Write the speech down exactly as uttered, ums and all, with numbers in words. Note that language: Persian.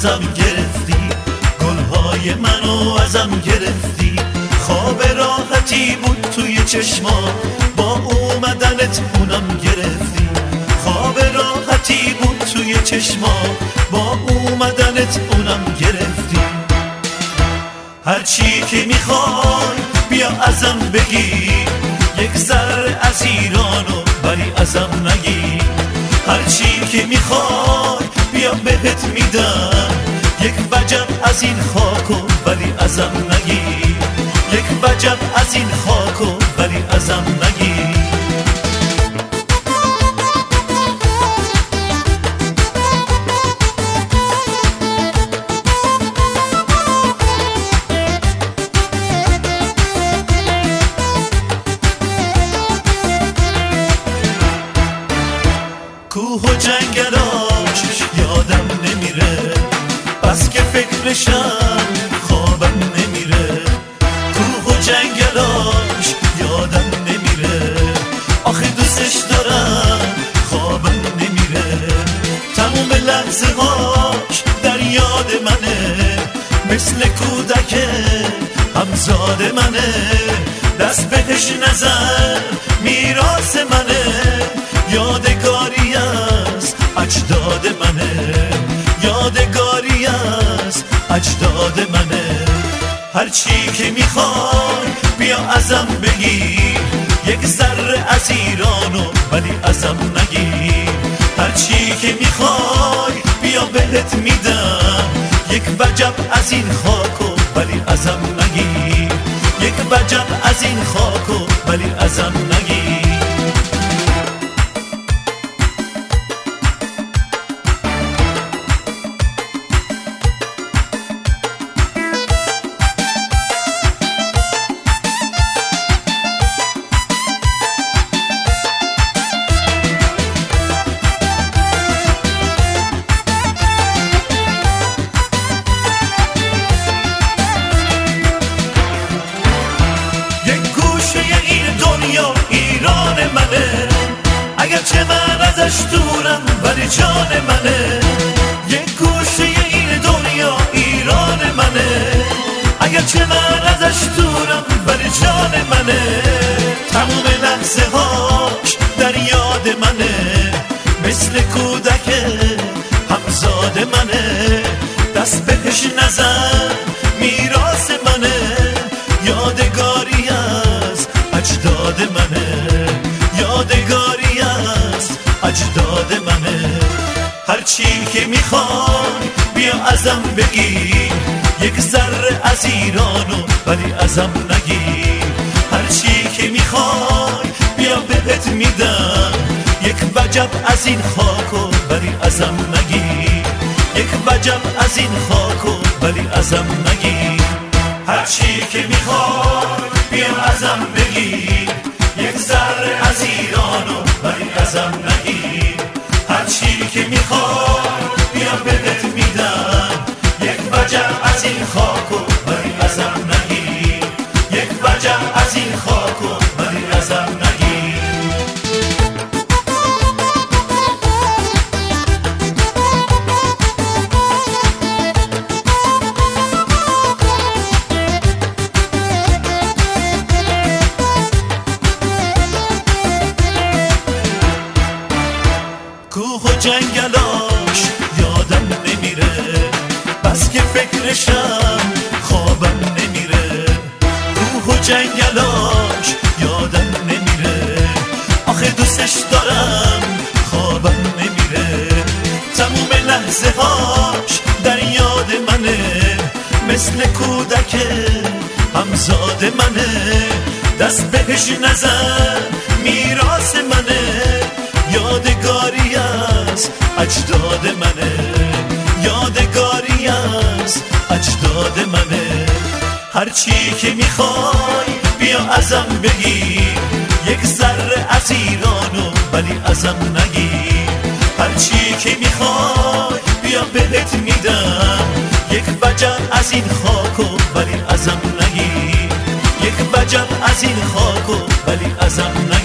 ازم گرفتی، گلهای منو ازم گرفتی. خواب راحتی بود توی چشما، با اومدنت اونم گرفتی. خواب راحتی بود توی چشما، با اومدنت اونم گرفتی. هرچی که میخوای بیا ازم بگی، یک ذره از ایرانو ولی ازم نگی. هرچی که میخوای بیا بهت میدم، یک وجب از این خاکو ولی ازم نگی. یک وجب از این خاکو ولی ازم نگی. کوه و جنگلاش یادم نمیره، بس که فکرشم خوابم نمیره. کوه و جنگلاش یادم نمیره، آخه دوستش دارم خوابم نمیره. تموم لحظه هاش در یاد منه، مثل کودک همزاد منه. دست بهش نزن میراث منه، یادگاری از اجداد منه. یادگاری از اجداد منه. هرچی که میخوای بیا ازم بگی، یک ذره از ایرانو ولی ازم نگی. هرچی که میخوای بیا بهت میدم، یک وجب از این خاکو ولی ازم نگی. یک وجب از این خاکو ولی ازم نگی. ایران منه، اگرچه من ازش دورم ولی جان منه. یک گوشه این دنیا ایران منه، اگرچه من ازش دورم ولی جان منه. تموم لحظه هاش در یاد منه، مثل کودک همزاد منه. دست بهش نزن میراث منه، یادگاری از اجداد منه. یادگاری از اجداد منه. هرچی که میخوای بیا ازم بگی، یک ذره از ایرانو ولی ازم نگی. هرچی که میخوای بیا بهت میدم، یک وجب از این خاکو ولی ازم نگی. یک وجب از این خاکو ولی ازم نگی. هرچی که میخوای بیا ازم بگی، یک ذره از ایرانو ولی ازم نگی. هرچی که میخوای بیا بهت میدم، یک وجب از این خاکو ولی ازم نگی. یک وجب از این خاکو ولی ازم نگی. کوه و جنگلاش یادم نمیره، بس که فکرشم خوابم نمیره. کوه و جنگلاش یادم نمیره، آخه دوستش دارم خوابم نمیره. تموم لحظه هاش در یاد منه، مثل کودک همزاد منه. دست بهش نزن میراث منه، یادگاری از اجداد منه. یادگاری از اجداد منه. هرچی که میخوای بیا ازم بگی، یک ذره از ایرانو ولی ازم نگی. هرچی که میخوای بیا بهت میدم، یک وجب از این خاکو ولی ازم نگی. یک وجب از این خاکو ولی ازم نگی.